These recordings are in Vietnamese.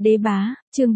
Đế bá, chương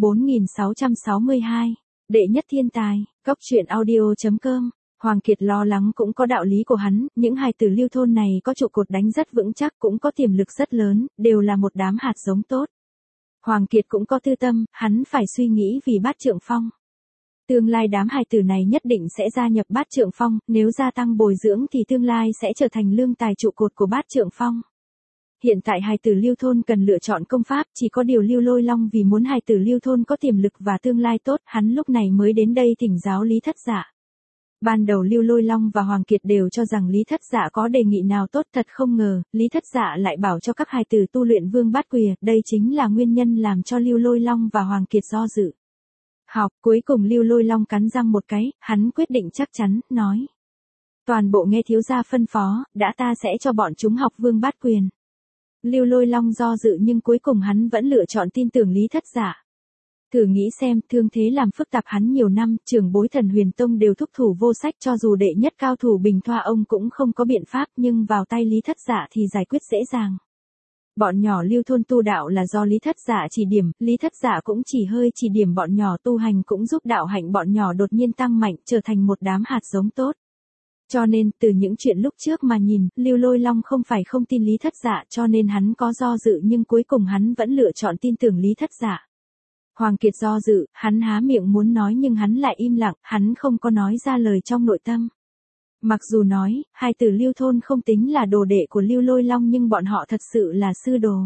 4662. Đệ nhất thiên tài, góc truyện audio.com. Hoàng Kiệt lo lắng cũng có đạo lý của hắn, những hài tử Lưu thôn này có trụ cột đánh rất vững chắc, cũng có tiềm lực rất lớn, đều là một đám hạt giống tốt. Hoàng Kiệt cũng có tư tâm, hắn phải suy nghĩ vì Bát Trượng Phong. Tương lai đám hài tử này nhất định sẽ gia nhập Bát Trượng Phong, nếu gia tăng bồi dưỡng thì tương lai sẽ trở thành lương tài trụ cột của Bát Trượng Phong. Hiện tại hài tử Lưu thôn cần lựa chọn công pháp, chỉ có điều Lưu Lôi Long vì muốn hài tử Lưu thôn có tiềm lực và tương lai tốt, hắn lúc này mới đến đây thỉnh giáo Lý Thất Dạ. Ban đầu Lưu Lôi Long và Hoàng Kiệt đều cho rằng Lý Thất Dạ có đề nghị nào tốt, thật không ngờ, Lý Thất Dạ lại bảo cho các hài tử tu luyện Vương Bát Quỳ, đây chính là nguyên nhân làm cho Lưu Lôi Long và Hoàng Kiệt do dự. Học, cuối cùng Lưu Lôi Long cắn răng một cái, hắn quyết định chắc chắn, nói. Toàn bộ nghe thiếu gia phân phó, đã ta sẽ cho bọn chúng học Vương Bát Quyền. Lưu Lôi Long do dự nhưng cuối cùng hắn vẫn lựa chọn tin tưởng Lý Thất Dạ. Thử nghĩ xem, thương thế làm phức tạp hắn nhiều năm, trưởng bối Thần Huyền Tông đều thúc thủ vô sách, cho dù đệ nhất cao thủ Bình Thoa ông cũng không có biện pháp, nhưng vào tay Lý Thất Dạ thì giải quyết dễ dàng. Bọn nhỏ Lưu thôn tu đạo là do Lý Thất Dạ chỉ điểm, Lý Thất Dạ cũng chỉ hơi chỉ điểm bọn nhỏ tu hành, cũng giúp đạo hạnh bọn nhỏ đột nhiên tăng mạnh, trở thành một đám hạt giống tốt. Cho nên, từ những chuyện lúc trước mà nhìn, Lưu Lôi Long không phải không tin Lý Thất Dạ, cho nên hắn có do dự nhưng cuối cùng hắn vẫn lựa chọn tin tưởng Lý Thất Dạ. Hoàng Kiệt do dự, hắn há miệng muốn nói nhưng hắn lại im lặng, hắn không có nói ra lời trong nội tâm. Mặc dù nói, hai tử Lưu thôn không tính là đồ đệ của Lưu Lôi Long nhưng bọn họ thật sự là sư đồ.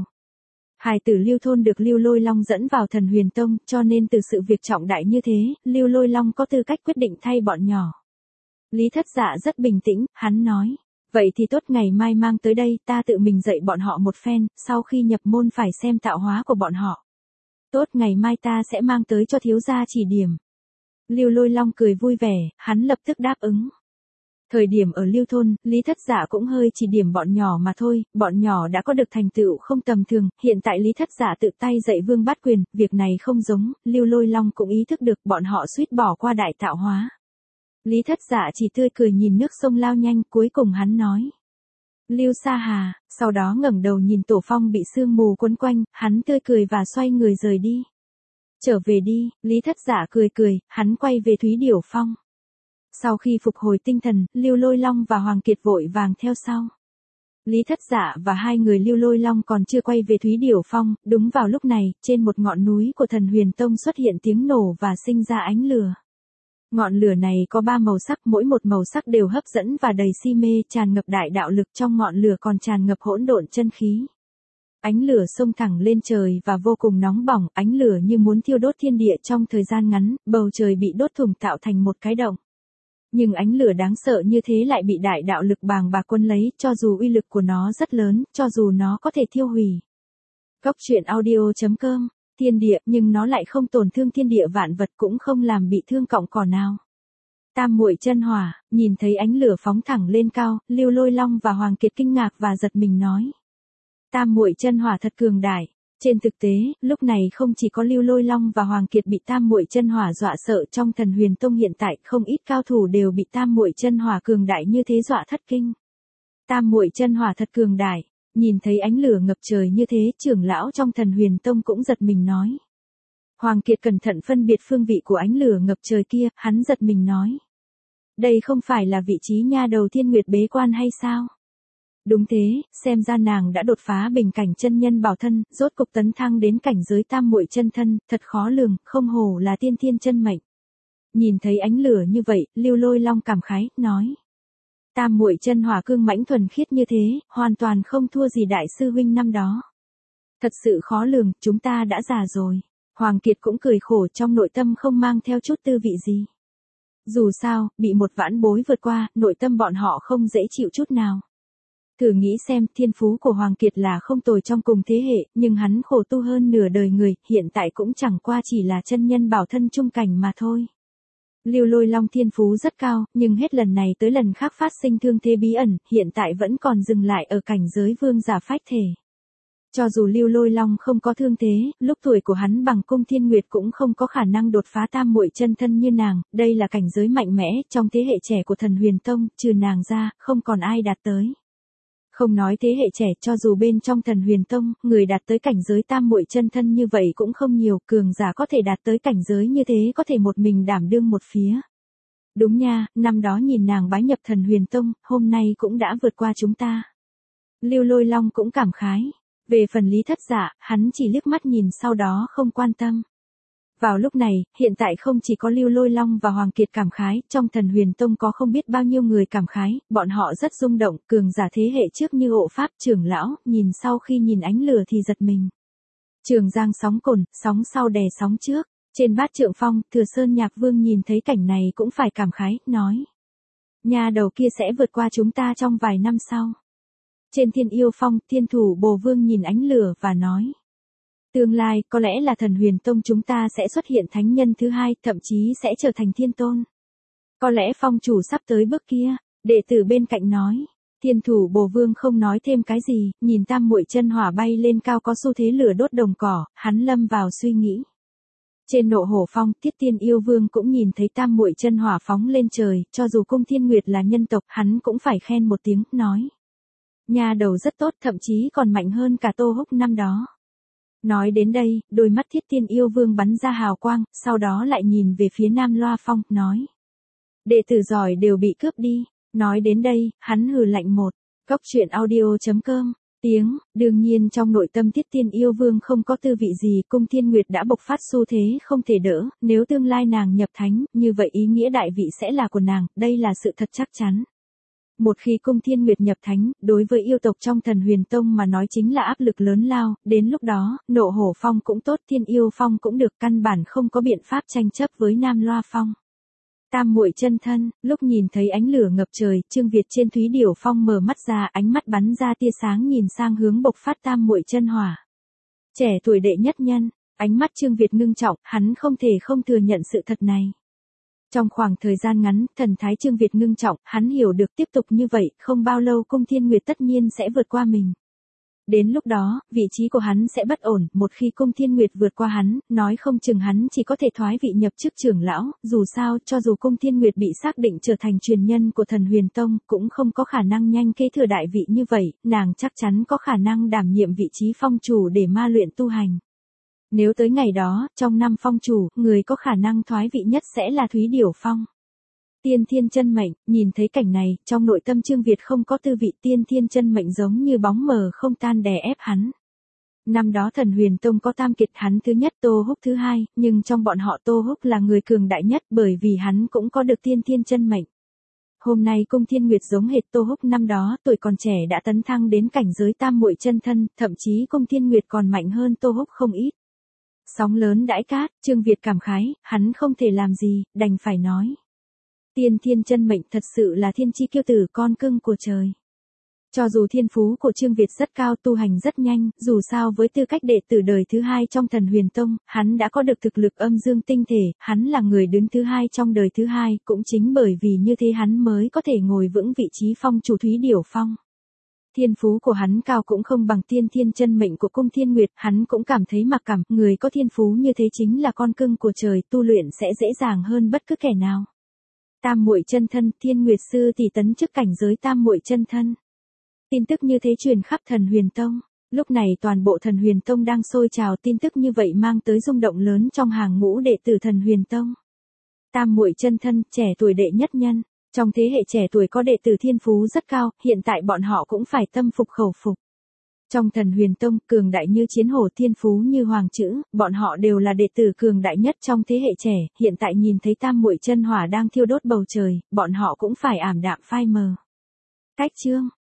Hài tử Lưu thôn được Lưu Lôi Long dẫn vào Thần Huyền Tông, cho nên từ sự việc trọng đại như thế, Lưu Lôi Long có tư cách quyết định thay bọn nhỏ. Lý Thất Dạ rất bình tĩnh, hắn nói. Vậy thì tốt, ngày mai mang tới đây, ta tự mình dạy bọn họ một phen, sau khi nhập môn phải xem tạo hóa của bọn họ. Tốt, ngày mai ta sẽ mang tới cho thiếu gia chỉ điểm. Lưu Lôi Long cười vui vẻ, hắn lập tức đáp ứng. Thời điểm ở Lưu thôn, Lý Thất Dạ cũng hơi chỉ điểm bọn nhỏ mà thôi, bọn nhỏ đã có được thành tựu không tầm thường, hiện tại Lý Thất Dạ tự tay dạy Vương Bát Quyền, việc này không giống, Lưu Lôi Long cũng ý thức được bọn họ suýt bỏ qua đại tạo hóa. Lý Thất Dạ chỉ tươi cười nhìn nước sông lao nhanh, cuối cùng hắn nói. Lưu Sa Hà, sau đó ngẩng đầu nhìn Tổ Phong bị sương mù quấn quanh, hắn tươi cười và xoay người rời đi. Trở về đi, Lý Thất Dạ cười cười, hắn quay về Thúy Điểu Phong. Sau khi phục hồi tinh thần, Lưu Lôi Long và Hoàng Kiệt vội vàng theo sau. Lý Thất Dạ và hai người Lưu Lôi Long còn chưa quay về Thúy Điểu Phong, đúng vào lúc này, trên một ngọn núi của Thần Huyền Tông xuất hiện tiếng nổ và sinh ra ánh lửa. Ngọn lửa này có 3 màu sắc, mỗi một màu sắc đều hấp dẫn và đầy si mê, tràn ngập đại đạo lực, trong ngọn lửa còn tràn ngập hỗn độn chân khí. Ánh lửa xông thẳng lên trời và vô cùng nóng bỏng, ánh lửa như muốn thiêu đốt thiên địa trong thời gian ngắn, bầu trời bị đốt thủng tạo thành một cái động. Nhưng ánh lửa đáng sợ như thế lại bị đại đạo lực bàng bạc quân lấy, cho dù uy lực của nó rất lớn, cho dù nó có thể thiêu hủy. Góc truyện audio.com. Thiên địa, nhưng nó lại không tổn thương thiên địa vạn vật, cũng không làm bị thương cọng cỏ nào. Tam muội chân hỏa, nhìn thấy ánh lửa phóng thẳng lên cao, Lưu Lôi Long và Hoàng Kiệt kinh ngạc và giật mình nói. Tam muội chân hỏa thật cường đại. Trên thực tế, lúc này không chỉ có Lưu Lôi Long và Hoàng Kiệt bị tam muội chân hỏa dọa sợ, trong Thần Huyền Tông hiện tại không ít cao thủ đều bị tam muội chân hỏa cường đại như thế dọa thất kinh. Tam muội chân hỏa thật cường đại. Nhìn thấy ánh lửa ngập trời như thế, trưởng lão trong Thần Huyền Tông cũng giật mình nói. Hoàng Kiệt cẩn thận phân biệt phương vị của ánh lửa ngập trời kia, hắn giật mình nói. Đây không phải là vị trí nha đầu Thiên Nguyệt bế quan hay sao? Đúng thế, xem ra nàng đã đột phá bình cảnh chân nhân bảo thân, rốt cục tấn thăng đến cảnh giới tam muội chân thân, thật khó lường, không hổ là tiên thiên chân mệnh. Nhìn thấy ánh lửa như vậy, Lưu Lôi Long cảm khái, nói. Tam muội chân hỏa cương mãnh thuần khiết như thế, hoàn toàn không thua gì đại sư huynh năm đó. Thật sự khó lường, chúng ta đã già rồi. Hoàng Kiệt cũng cười khổ, trong nội tâm không mang theo chút tư vị gì. Dù sao, bị một vãn bối vượt qua, nội tâm bọn họ không dễ chịu chút nào. Thử nghĩ xem, thiên phú của Hoàng Kiệt là không tồi trong cùng thế hệ, nhưng hắn khổ tu hơn nửa đời người, hiện tại cũng chẳng qua chỉ là chân nhân bảo thân trung cảnh mà thôi. Lưu Lôi Long thiên phú rất cao, nhưng hết lần này tới lần khác phát sinh thương thế bí ẩn, hiện tại vẫn còn dừng lại ở cảnh giới vương giả phách thể. Cho dù Lưu Lôi Long không có thương thế, lúc tuổi của hắn bằng Cung Thiên Nguyệt cũng không có khả năng đột phá tam muội chân thân như nàng, đây là cảnh giới mạnh mẽ, trong thế hệ trẻ của Thần Huyền Tông, trừ nàng ra, không còn ai đạt tới. Không nói thế hệ trẻ, cho dù bên trong Thần Huyền Tông, người đạt tới cảnh giới tam muội chân thân như vậy cũng không nhiều, cường giả có thể đạt tới cảnh giới như thế có thể một mình đảm đương một phía. Đúng nha, năm đó nhìn nàng bái nhập Thần Huyền Tông, hôm nay cũng đã vượt qua chúng ta. Lưu Lôi Long cũng cảm khái. Về phần Lý Thất Dạ, hắn chỉ liếc mắt nhìn sau đó không quan tâm. Vào lúc này, hiện tại không chỉ có Lưu Lôi Long và Hoàng Kiệt cảm khái, trong Thần Huyền Tông có không biết bao nhiêu người cảm khái, bọn họ rất rung động, cường giả thế hệ trước như Hộ Pháp trưởng lão, nhìn sau khi nhìn ánh lửa thì giật mình. Trường Giang sóng cồn, sóng sau đè sóng trước, trên Bát Trượng Phong, Thừa Sơn Nhạc Vương nhìn thấy cảnh này cũng phải cảm khái, nói. Nhà đầu kia sẽ vượt qua chúng ta trong vài năm sau. Trên Thiên Yêu Phong, Thiên Thủ Bồ Vương nhìn ánh lửa và nói. Tương lai, có lẽ là Thần Huyền Tông chúng ta sẽ xuất hiện thánh nhân thứ hai, thậm chí sẽ trở thành thiên tôn. Có lẽ phong chủ sắp tới bước kia, đệ tử bên cạnh nói. Thiên Thủ Bồ Vương không nói thêm cái gì, nhìn tam muội chân hỏa bay lên cao có xu thế lửa đốt đồng cỏ, hắn lâm vào suy nghĩ. Trên Nộ Hổ Phong, Tiết Tiên Yêu Vương cũng nhìn thấy tam muội chân hỏa phóng lên trời, cho dù Cung Thiên Nguyệt là nhân tộc, hắn cũng phải khen một tiếng, nói. Nhà đầu rất tốt, thậm chí còn mạnh hơn cả Tô Húc năm đó. Nói đến đây, đôi mắt Thiết Tiên Yêu Vương bắn ra hào quang, sau đó lại nhìn về phía Nam Loa Phong, nói. Đệ tử giỏi đều bị cướp đi. Nói đến đây, hắn hừ lạnh một. Góc truyện audio.com. Tiếng, đương nhiên trong nội tâm Thiết Tiên Yêu Vương không có tư vị gì, Cung Thiên Nguyệt đã bộc phát xu thế không thể đỡ, nếu tương lai nàng nhập thánh, như vậy ý nghĩa đại vị sẽ là của nàng, đây là sự thật chắc chắn. Một khi Cung Thiên Nguyệt nhập thánh, đối với yêu tộc trong Thần Huyền Tông mà nói chính là áp lực lớn lao, đến lúc đó, Nộ Hổ Phong cũng tốt, Thiên Yêu Phong cũng được, căn bản không có biện pháp tranh chấp với Nam Loa Phong. Tam muội chân thân, lúc nhìn thấy ánh lửa ngập trời, Trương Việt trên Thúy Điểu Phong mở mắt ra, ánh mắt bắn ra tia sáng nhìn sang hướng bộc phát tam muội chân hỏa. Trẻ tuổi đệ nhất nhân, ánh mắt Trương Việt ngưng trọng, hắn không thể không thừa nhận sự thật này. Trong khoảng thời gian ngắn, thần thái Trương Việt ngưng trọng, hắn hiểu được tiếp tục như vậy, không bao lâu Cung Thiên Nguyệt tất nhiên sẽ vượt qua mình. Đến lúc đó, vị trí của hắn sẽ bất ổn, một khi Cung Thiên Nguyệt vượt qua hắn, nói không chừng hắn chỉ có thể thoái vị nhập chức trưởng lão, dù sao, cho dù Cung Thiên Nguyệt bị xác định trở thành truyền nhân của Thần Huyền Tông, cũng không có khả năng nhanh kế thừa đại vị như vậy, nàng chắc chắn có khả năng đảm nhiệm vị trí phong chủ để ma luyện tu hành. Nếu tới ngày đó, trong năm phong chủ, người có khả năng thoái vị nhất sẽ là Thúy Điểu Phong. Tiên Thiên Chân Mệnh, nhìn thấy cảnh này, trong nội tâm Trương Việt không có tư vị, Tiên Thiên Chân Mệnh giống như bóng mờ không tan đè ép hắn. Năm đó Thần Huyền Tông có tam kiệt, hắn thứ nhất, Tô Húc thứ hai, nhưng trong bọn họ Tô Húc là người cường đại nhất bởi vì hắn cũng có được Tiên Thiên Chân Mệnh. Hôm nay Cung Thiên Nguyệt giống hệt Tô Húc năm đó, tuổi còn trẻ đã tấn thăng đến cảnh giới tam muội chân thân, thậm chí Cung Thiên Nguyệt còn mạnh hơn Tô Húc không ít. Sóng lớn đãi cát, Trương Việt cảm khái, hắn không thể làm gì, đành phải nói. Tiên Thiên Chân Mệnh thật sự là thiên chi kiêu tử, con cưng của trời. Cho dù thiên phú của Trương Việt rất cao, tu hành rất nhanh, dù sao với tư cách đệ tử đời thứ hai trong Thần Huyền Tông, hắn đã có được thực lực âm dương tinh thể, hắn là người đứng thứ hai trong đời thứ hai, cũng chính bởi vì như thế hắn mới có thể ngồi vững vị trí phong chủ Thúy Điểu Phong. Thiên phú của hắn cao cũng không bằng Tiên Thiên Chân Mệnh của Cung Thiên Nguyệt, hắn cũng cảm thấy mặc cảm, người có thiên phú như thế chính là con cưng của trời, tu luyện sẽ dễ dàng hơn bất cứ kẻ nào. Tam muội chân thân, Thiên Nguyệt sư tỷ tấn chức cảnh giới tam muội chân thân. Tin tức như thế truyền khắp Thần Huyền Tông. Lúc này toàn bộ Thần Huyền Tông đang sôi trào, tin tức như vậy mang tới rung động lớn trong hàng ngũ đệ tử Thần Huyền Tông. Tam muội chân thân, trẻ tuổi đệ nhất nhân. Trong thế hệ trẻ tuổi có đệ tử thiên phú rất cao, hiện tại bọn họ cũng phải tâm phục khẩu phục. Trong Thần Huyền Tông, cường đại như Chiến Hổ, thiên phú như Hoàng Chữ, bọn họ đều là đệ tử cường đại nhất trong thế hệ trẻ, hiện tại nhìn thấy tam muội chân hỏa đang thiêu đốt bầu trời, bọn họ cũng phải ảm đạm phai mờ. Cách chương